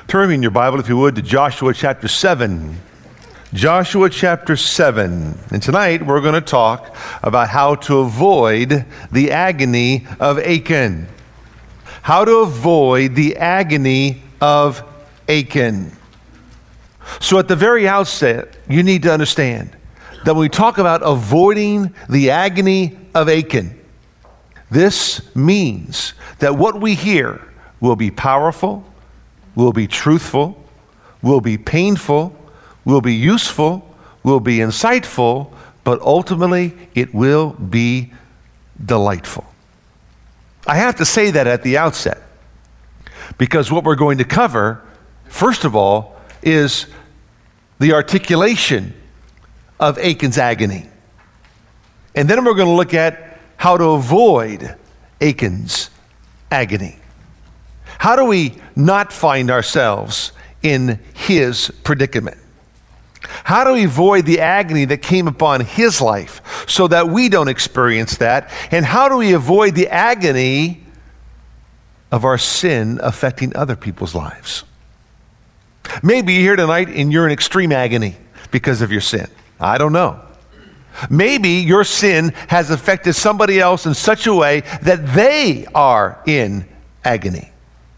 Turn in your Bible, if you would, to Joshua chapter 7. Joshua chapter 7. And tonight we're going to talk about how to avoid the agony of Achan. How to avoid the agony of Achan. So at the very outset, you need to understand that when we talk about avoiding the agony of Achan, this means that what we hear will be powerful, will be truthful, will be painful, will be useful, will be insightful, but ultimately it will be delightful. I have to say that at the outset, because what we're going to cover, first of all, is the articulation of Achan's agony. And then we're going to look at how to avoid Achan's agony. How do we not find ourselves in his predicament? How do we avoid the agony that came upon his life so that we don't experience that? And how do we avoid the agony of our sin affecting other people's lives? Maybe you're here tonight and you're in extreme agony because of your sin. I don't know. Maybe your sin has affected somebody else in such a way that they are in agony.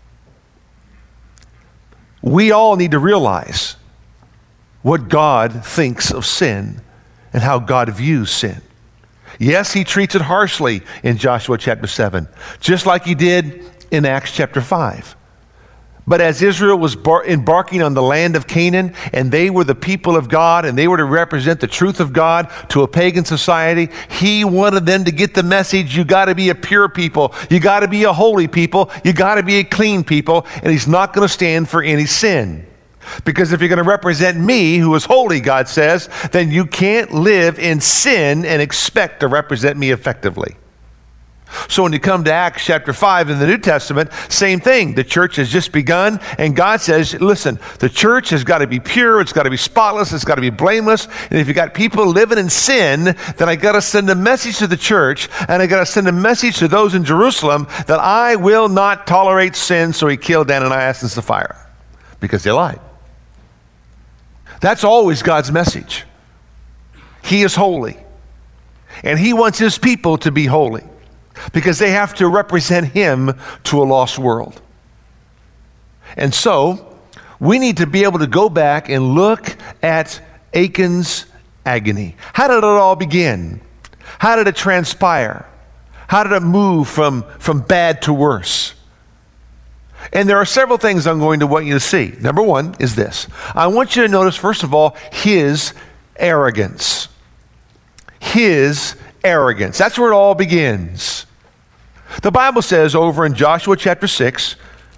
We all need to realize what God thinks of sin and how God views sin. Yes, he treats it harshly in Joshua chapter 7, just like he did in Acts chapter 5. But as Israel was embarking on the land of Canaan, and they were the people of God, and they were to represent the truth of God to a pagan society, he wanted them to get the message, you got to be a pure people, you got to be a holy people, you got to be a clean people, and he's not going to stand for any sin. Because if you're going to represent me, who is holy, God says, then you can't live in sin and expect to represent me effectively. So when you come to Acts chapter 5 in the New Testament, same thing. The church has just begun, and God says, listen, the church has got to be pure, it's got to be spotless, it's got to be blameless, and if you got people living in sin, then I got to send a message to the church, and I got to send a message to those in Jerusalem that I will not tolerate sin. So he killed Ananias and Sapphira because they lied. That's always God's message. He is holy, and he wants his people to be holy, because they have to represent him to a lost world. And so, we need to be able to go back and look at Achan's agony. How did it all begin? How did it transpire? How did it move from bad to worse? And there are several things I'm going to want you to see. Number one is this. I want you to notice, first of all, his arrogance. His arrogance. That's where it all begins. The Bible says over in Joshua chapter 6,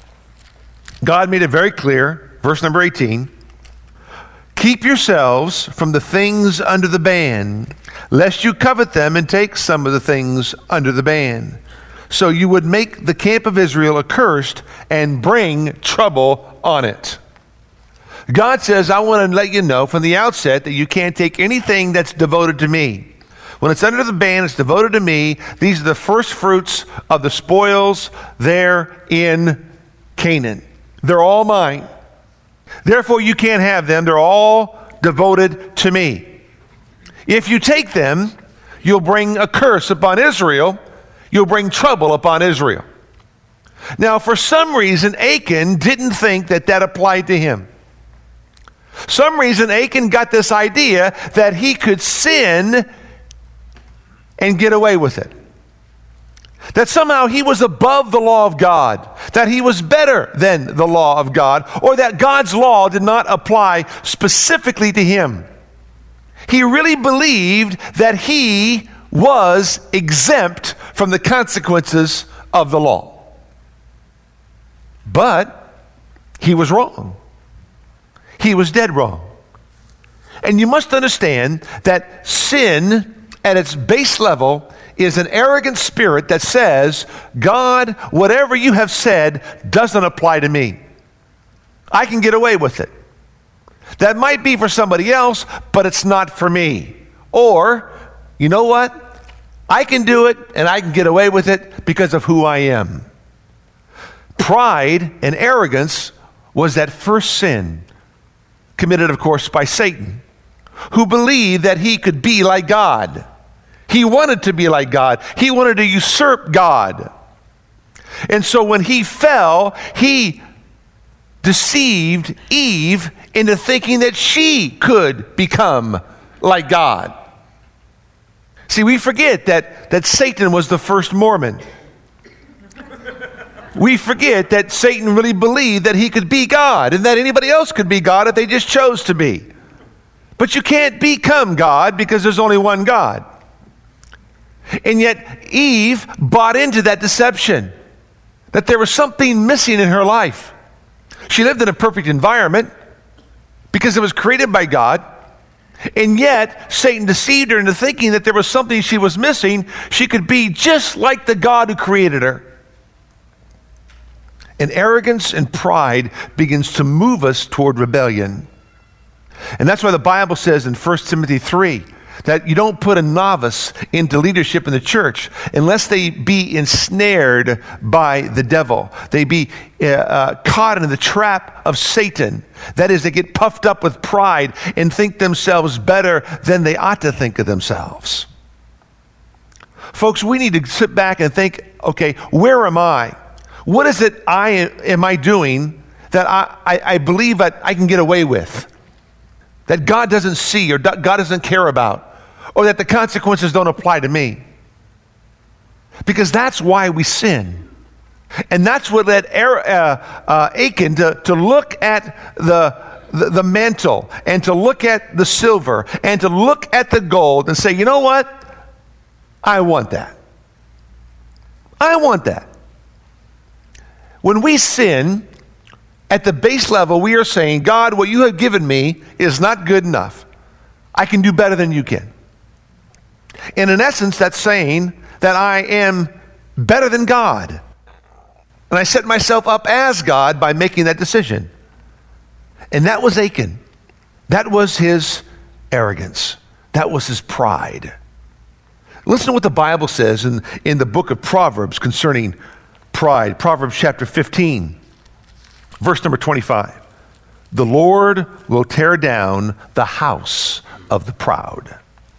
God made it very clear, verse number 18, keep yourselves from the things under the ban, lest you covet them and take some of the things under the ban. So you would make the camp of Israel accursed and bring trouble on it. God says, I want to let you know from the outset that you can't take anything that's devoted to me. When it's under the ban, it's devoted to me. These are the first fruits of the spoils there in Canaan. They're all mine. Therefore, you can't have them. They're all devoted to me. If you take them, you'll bring a curse upon Israel. You'll bring trouble upon Israel. Now, for some reason, Achan didn't think that that applied to him. Some reason, Achan got this idea that he could sin and get away with it. That somehow he was above the law of God, that he was better than the law of God, or that God's law did not apply specifically to him. He really believed that he was exempt from the consequences of the law. But he was wrong. He was dead wrong. And you must understand that sin at its base level is an arrogant spirit that says, God, whatever you have said doesn't apply to me. I can get away with it. That might be for somebody else, but it's not for me. Or, you know what? I can do it and I can get away with it because of who I am. Pride and arrogance was that first sin committed, of course, by Satan, who believed that he could be like God. He wanted to be like God. He wanted to usurp God. And so when he fell, he deceived Eve into thinking that she could become like God. See, we forget that Satan was the first Mormon. We forget that Satan really believed that he could be God and that anybody else could be God if they just chose to be. But you can't become God because there's only one God. And yet Eve bought into that deception, that there was something missing in her life. She lived in a perfect environment because it was created by God. And yet Satan deceived her into thinking that there was something she was missing. She could be just like the God who created her. And arrogance and pride begins to move us toward rebellion. And that's why the Bible says in 1 Timothy 3 that you don't put a novice into leadership in the church unless they be ensnared by the devil. They be caught in the trap of Satan. That is, they get puffed up with pride and think themselves better than they ought to think of themselves. Folks, we need to sit back and think, okay, where am I? What is it am I doing that I believe that I can get away with? That God doesn't see or God doesn't care about, or that the consequences don't apply to me. Because that's why we sin. And that's what led Achan to look at the mantle and to look at the silver and to look at the gold and say, you know what? I want that. I want that. When we sin, at the base level, we are saying, God, what you have given me is not good enough. I can do better than you can. And in essence, that's saying that I am better than God. And I set myself up as God by making that decision. And that was Achan. That was his arrogance. That was his pride. Listen to what the Bible says in the book of Proverbs concerning pride. Proverbs chapter 15, verse number 25. The Lord will tear down the house of the proud.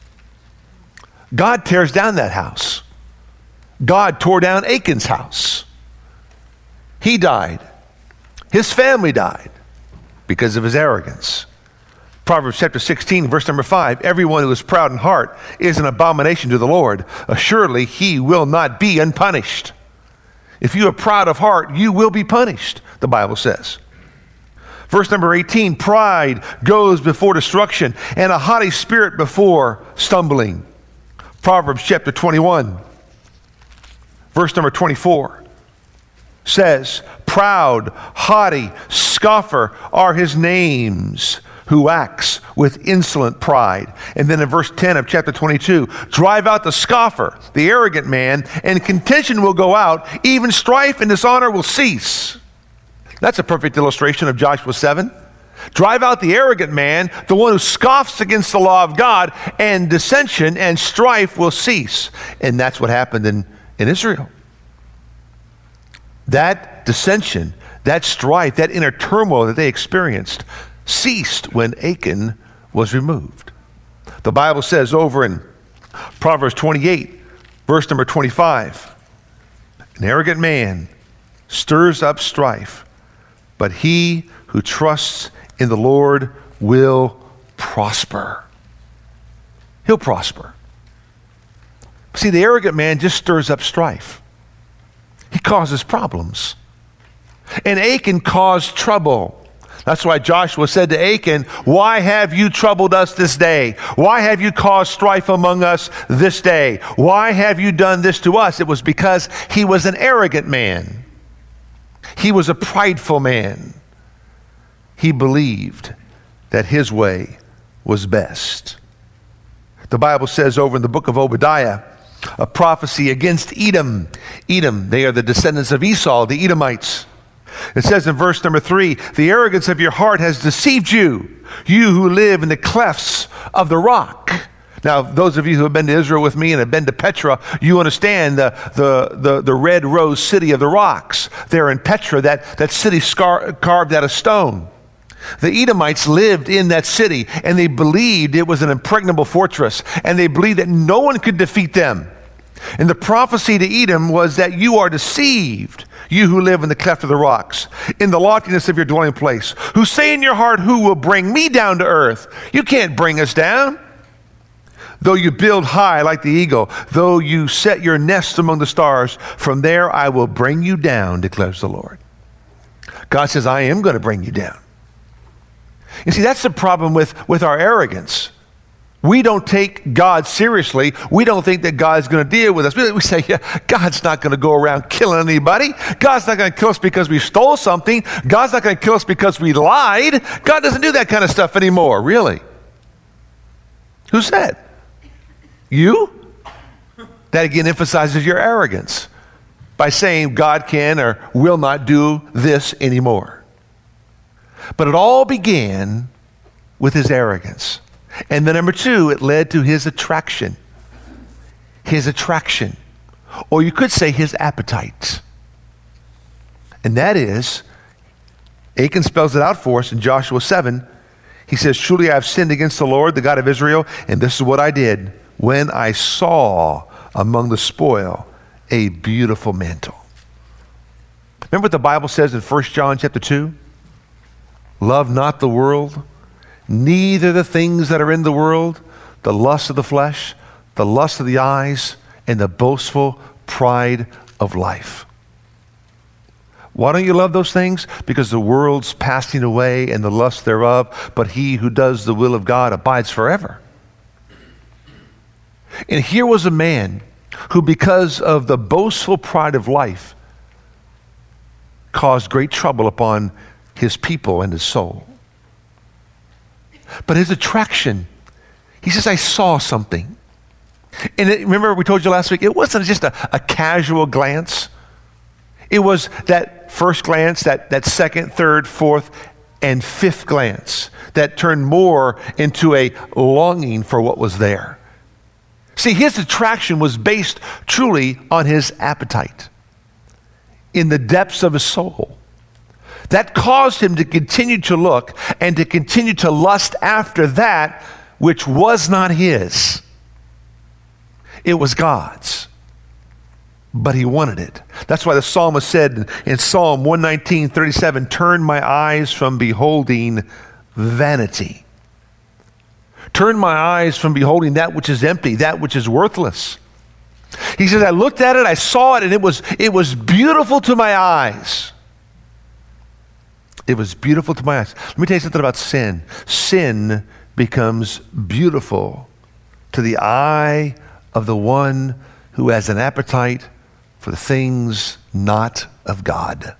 God tears down that house. God tore down Achan's house. He died. His family died because of his arrogance. Proverbs chapter 16, verse number 5. Everyone who is proud in heart is an abomination to the Lord. Assuredly, he will not be unpunished. If you are proud of heart, you will be punished, the Bible says. Verse number 18, pride goes before destruction, and a haughty spirit before stumbling. Proverbs chapter 21, verse number 24 says, proud, haughty, scoffer are his names, who acts with insolent pride. And then in verse 10 of chapter 22, drive out the scoffer, the arrogant man, and contention will go out, even strife and dishonor will cease. That's a perfect illustration of Joshua 7. Drive out the arrogant man, the one who scoffs against the law of God, and dissension and strife will cease. And that's what happened in Israel. That dissension, that strife, that inner turmoil that they experienced ceased when Achan was removed. The Bible says over in Proverbs 28, verse number 25, an arrogant man stirs up strife, but he who trusts in the Lord will prosper. He'll prosper. See, the arrogant man just stirs up strife. He causes problems. And Achan caused trouble. That's why Joshua said to Achan, why have you troubled us this day? Why have you caused strife among us this day? Why have you done this to us? It was because he was an arrogant man. He was a prideful man. He believed that his way was best. The Bible says over in the book of Obadiah, a prophecy against Edom. Edom, they are the descendants of Esau, the Edomites. It says in verse number 3, the arrogance of your heart has deceived you, you who live in the clefts of the rock. Now, those of you who have been to Israel with me and have been to Petra, you understand the red rose city of the rocks. There in Petra, that city carved out of stone. The Edomites lived in that city, and they believed it was an impregnable fortress, and they believed that no one could defeat them. And the prophecy to Edom was that you are deceived, you who live in the cleft of the rocks, in the loftiness of your dwelling place, who say in your heart, who will bring me down to earth? You can't bring us down. Though you build high like the eagle, though you set your nest among the stars, from there I will bring you down, declares the Lord. God says, I am going to bring you down. You see, that's the problem with our arrogance. We don't take God seriously. We don't think that God's going to deal with us. We say, yeah, God's not going to go around killing anybody. God's not going to kill us because we stole something. God's not going to kill us because we lied. God doesn't do that kind of stuff anymore, really. Who said? You? That again emphasizes your arrogance by saying God can or will not do this anymore. But it all began with his arrogance. And then number two, it led to his attraction. His attraction. Or you could say his appetite. And that is, Achan spells it out for us in Joshua 7. He says, truly I have sinned against the Lord, the God of Israel, and this is what I did when I saw among the spoil a beautiful mantle. Remember what the Bible says in 1 John chapter 2? Love not the world, neither the things that are in the world, the lust of the flesh, the lust of the eyes, and the boastful pride of life. Why don't you love those things? Because the world's passing away and the lust thereof, but he who does the will of God abides forever. And here was a man who, because of the boastful pride of life, caused great trouble upon his people and his soul. But his attraction, he says, I saw something. And remember we told you last week, it wasn't just a casual glance. It was that first glance, that second, third, fourth, and fifth glance that turned more into a longing for what was there. See, his attraction was based truly on his appetite in the depths of his soul. That caused him to continue to look and to continue to lust after that which was not his. It was God's. But he wanted it. That's why the psalmist said in Psalm 119:37, turn my eyes from beholding vanity. Turn my eyes from beholding that which is empty, that which is worthless. He says, I looked at it, I saw it, and it was beautiful to my eyes. It was beautiful to my eyes. Let me tell you something about sin. Sin becomes beautiful to the eye of the one who has an appetite for the things not of God.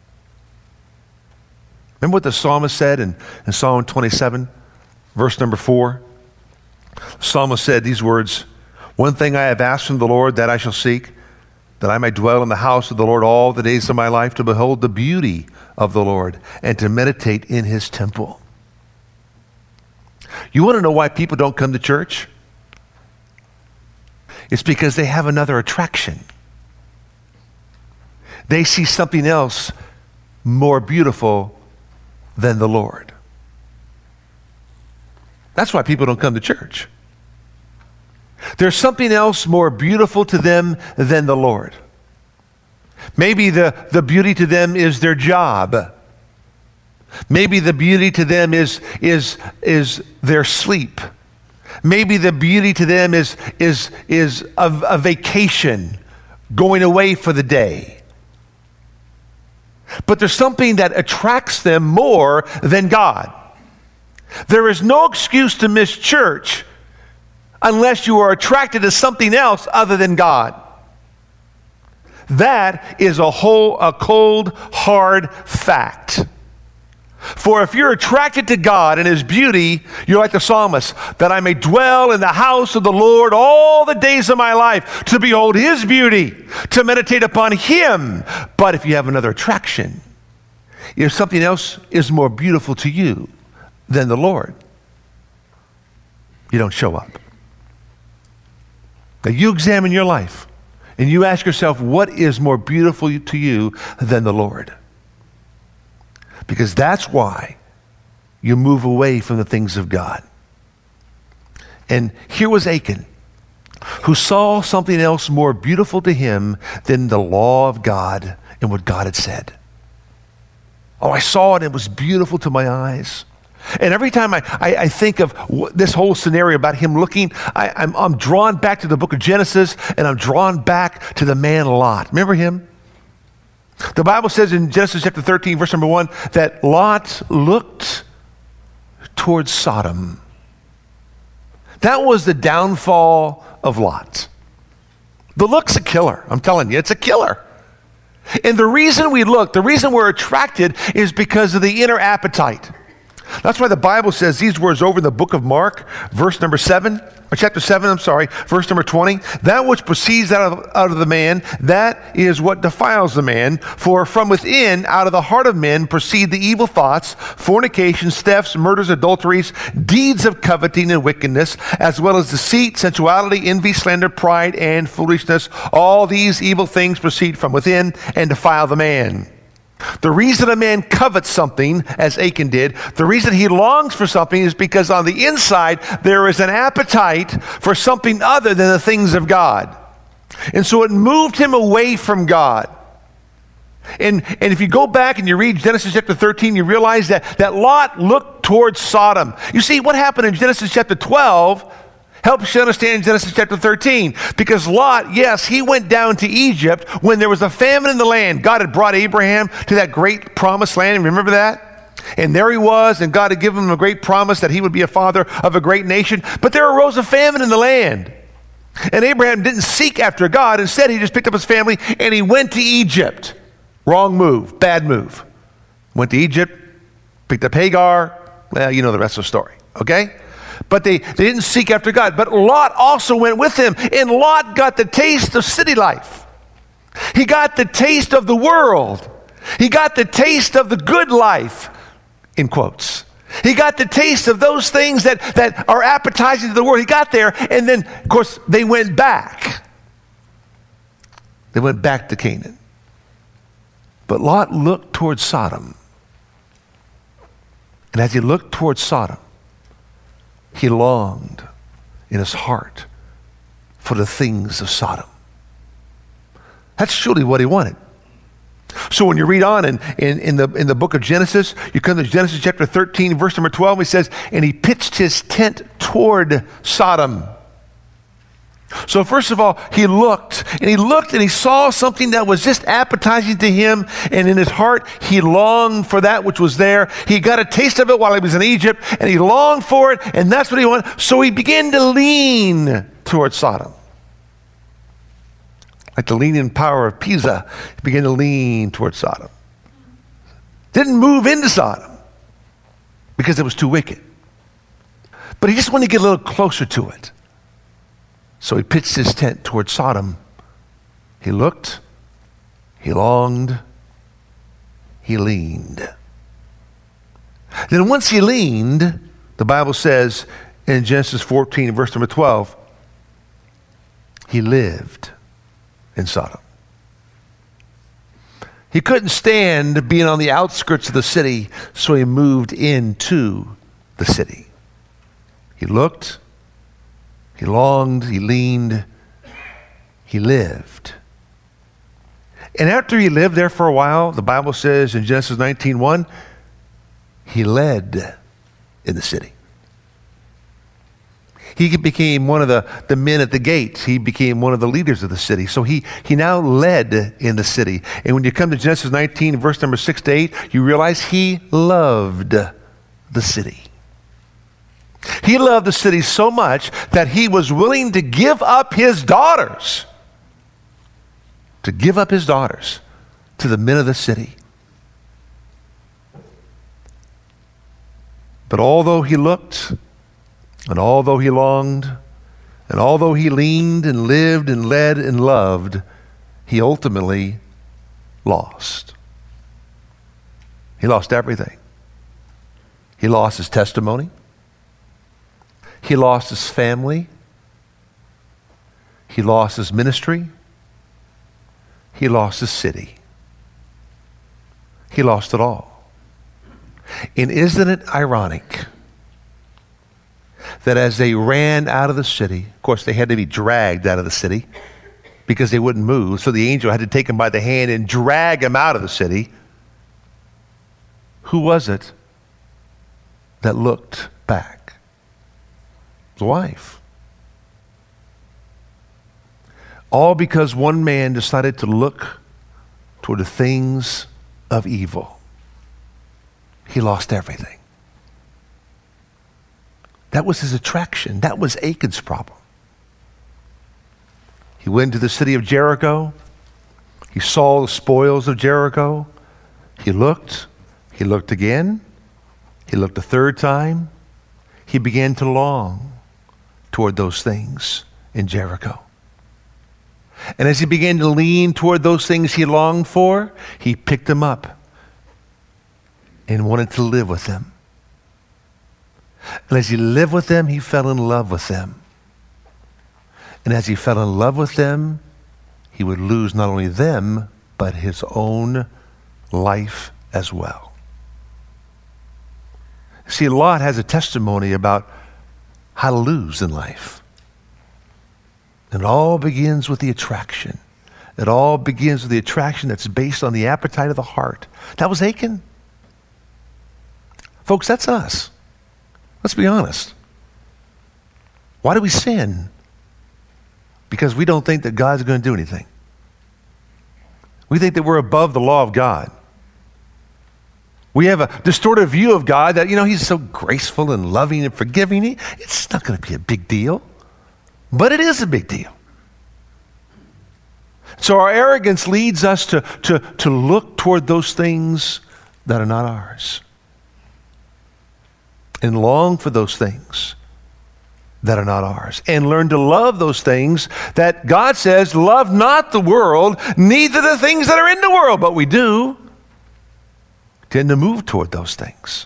Remember what the psalmist said in Psalm 27, verse number 4? The psalmist said these words, one thing I have asked from the Lord, that I shall seek, that I may dwell in the house of the Lord all the days of my life, to behold the beauty of the Lord and to meditate in his temple. You want to know why people don't come to church? It's because they have another attraction. They see something else more beautiful than the Lord. That's why people don't come to church. There's something else more beautiful to them than the Lord. Maybe the beauty to them is their job. Maybe the beauty to them is their sleep. Maybe the beauty to them is a vacation, going away for the day. But there's something that attracts them more than God. There is no excuse to miss church unless you are attracted to something else other than God. That is a cold, hard fact. For if you're attracted to God and his beauty, you're like the psalmist, that I may dwell in the house of the Lord all the days of my life, to behold his beauty, to meditate upon him. But if you have another attraction, if something else is more beautiful to you than the Lord, you don't show up. Now you examine your life and you ask yourself, what is more beautiful to you than the Lord? Because that's why you move away from the things of God. And here was Achan, who saw something else more beautiful to him than the law of God and what God had said. Oh, I saw it, it was beautiful to my eyes. And every time I think of this whole scenario about him looking, I'm drawn back to the book of Genesis, and I'm drawn back to the man Lot. Remember him? The Bible says in Genesis chapter 13, verse number 1, that Lot looked towards Sodom. That was the downfall of Lot. The look's a killer. I'm telling you, it's a killer. And the reason we look, the reason we're attracted is because of the inner appetite. That's why the Bible says these words over in the book of Mark, verse number 7, or chapter 7, verse number 20. That which proceeds out of the man, that is what defiles the man. For from within, out of the heart of men, proceed the evil thoughts, fornications, thefts, murders, adulteries, deeds of coveting and wickedness, as well as deceit, sensuality, envy, slander, pride, and foolishness. All these evil things proceed from within and defile the man. The reason a man covets something, as Achan did, the reason he longs for something is because on the inside there is an appetite for something other than the things of God. And so it moved him away from God. And if you go back and you read Genesis chapter 13, you realize that Lot looked towards Sodom. You see, what happened in Genesis chapter 12 helps you understand Genesis chapter 13. Because Lot, yes, he went down to Egypt when there was a famine in the land. God had brought Abraham to that great promised land. Remember that? And there he was, and God had given him a great promise that he would be a father of a great nation. But there arose a famine in the land. And Abraham didn't seek after God. Instead, he just picked up his family and he went to Egypt. Wrong move, bad move. Went to Egypt, picked up Hagar. Well, you know the rest of the story, okay? But they didn't seek after God. But Lot also went with him. And Lot got the taste of city life. He got the taste of the world. He got the taste of the good life, in quotes. He got the taste of those things that are appetizing to the world. He got there, and then, of course, they went back. They went back to Canaan. But Lot looked towards Sodom. And as he looked towards Sodom, he longed in his heart for the things of Sodom. That's surely what he wanted. So when you read on in the book of Genesis, you come to Genesis chapter 13, verse number 12, he says, and he pitched his tent toward Sodom. So first of all, he looked and he saw something that was just appetizing to him, and in his heart he longed for that which was there. He got a taste of it while he was in Egypt, and he longed for it, and that's what he wanted. So he began to lean towards Sodom. Like the leaning power of Pisa, he began to lean towards Sodom. Didn't move into Sodom because it was too wicked. But he just wanted to get a little closer to it. So he pitched his tent towards Sodom. He looked, he longed, he leaned. Then once he leaned, the Bible says in Genesis 14, verse number 12, he lived in Sodom. He couldn't stand being on the outskirts of the city, so he moved into the city. He looked, he longed, he leaned, he lived. And after he lived there for a while, the Bible says in Genesis 19:1, he led in the city. He became one of the men at the gates. He became one of the leaders of the city. So he now led in the city. And when you come to Genesis 19, verse number 6 to 8, you realize he loved the city. He loved the city so much that he was willing to give up his daughters. To give up his daughters to the men of the city. But although he looked, and although he longed, and although he leaned and lived and led and loved, he ultimately lost. He lost everything. He lost his testimony. He lost his family. He lost his ministry. He lost his city. He lost it all. And isn't it ironic that as they ran out of the city, of course they had to be dragged out of the city because they wouldn't move, so the angel had to take him by the hand and drag him out of the city. Who was it that looked back? The wife. All because one man decided to look toward the things of evil. He lost everything. That was his attraction. That was Achan's problem. He went to the city of Jericho. He saw the spoils of Jericho. He looked again. He looked a third time. He began to long toward those things in Jericho. And as he began to lean toward those things he longed for, he picked them up and wanted to live with them. And as he lived with them, he fell in love with them. And as he fell in love with them, he would lose not only them, but his own life as well. See, Lot has a testimony about how to lose in life. And it all begins with the attraction. It all begins with the attraction that's based on the appetite of the heart. That was Achan. Folks, that's us. Let's be honest. Why do we sin? Because we don't think that God's going to do anything. We think that we're above the law of God. We have a distorted view of God that, he's so graceful and loving and forgiving. It's not going to be a big deal. But it is a big deal. So our arrogance leads us to look toward those things that are not ours. And long for those things that are not ours. And learn to love those things that God says, love not the world, neither the things that are in the world. But we do tend to move toward those things.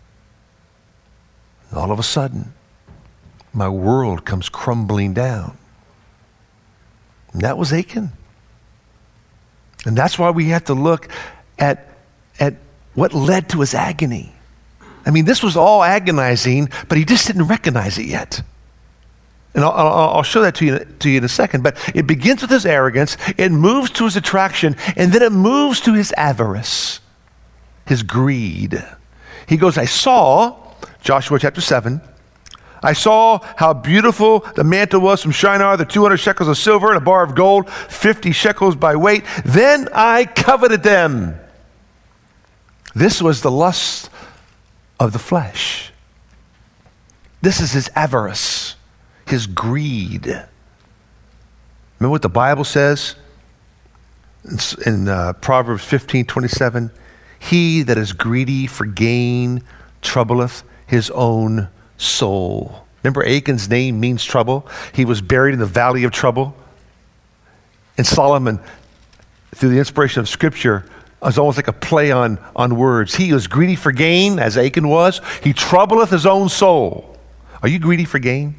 And all of a sudden, my world comes crumbling down. And that was Achan. And that's why we have to look at what led to his agony. I mean, this was all agonizing, but he just didn't recognize it yet. And I'll show that to you in a second. But it begins with his arrogance, it moves to his attraction, and then it moves to his avarice, his greed. He goes, I saw, Joshua chapter 7, I saw how beautiful the mantle was from Shinar, the 200 shekels of silver and a bar of gold, 50 shekels by weight. Then I coveted them. This was the lust of the flesh. This is his avarice, his greed. Remember what the Bible says in Proverbs 15:27? He that is greedy for gain troubleth his own soul. Remember, Achan's name means trouble. He was buried in the valley of trouble. And Solomon, through the inspiration of Scripture, is almost like a play on words. He was greedy for gain, as Achan was. He troubleth his own soul. Are you greedy for gain?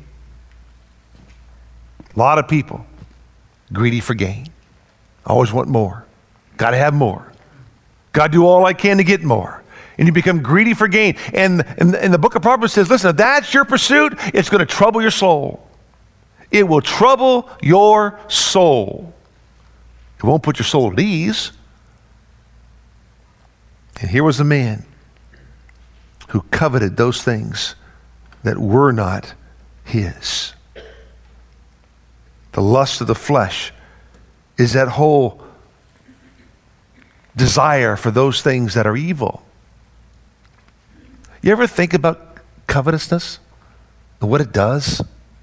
A lot of people greedy for gain. Always want more. Got to have more. Got to do all I can to get more. And you become greedy for gain. And the book of Proverbs says, listen, if that's your pursuit, it's going to trouble your soul. It will trouble your soul. It won't put your soul at ease. And here was a man who coveted those things that were not his. The lust of the flesh is that whole desire for those things that are evil. You ever think about covetousness and what it does?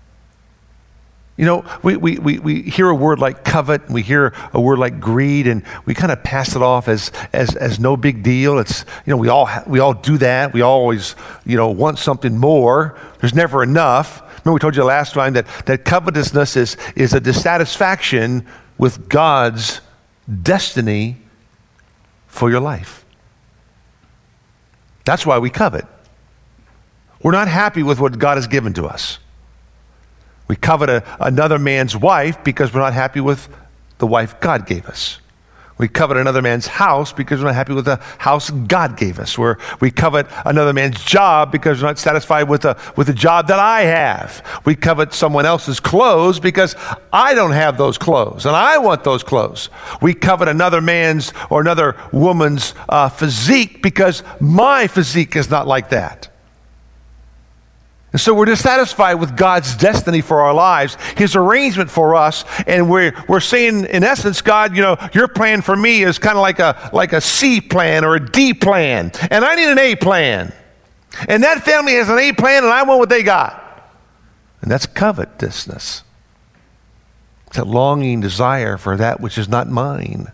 We hear a word like covet, and we hear a word like greed, and we kind of pass it off as no big deal. It's, we all do that. We always, want something more. There's never enough. Remember we told you last time that covetousness is a dissatisfaction with God's destiny for your life. That's why we covet. We're not happy with what God has given to us. We covet another man's wife because we're not happy with the wife God gave us. We covet another man's house because we're not happy with the house God gave us. We covet another man's job because we're not satisfied with the job that I have. We covet someone else's clothes because I don't have those clothes and I want those clothes. We covet another man's or another woman's physique because my physique is not like that. And so we're dissatisfied with God's destiny for our lives, His arrangement for us, and we're saying, in essence, God, your plan for me is kind of like a C plan or a D plan, and I need an A plan. And that family has an A plan, and I want what they got. And that's covetousness. It's a longing desire for that which is not mine.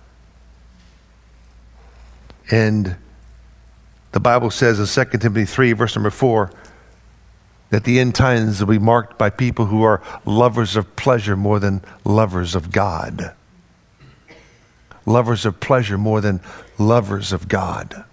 And the Bible says in 2 Timothy 3, verse number 4, that the end times will be marked by people who are lovers of pleasure more than lovers of God. Lovers of pleasure more than lovers of God.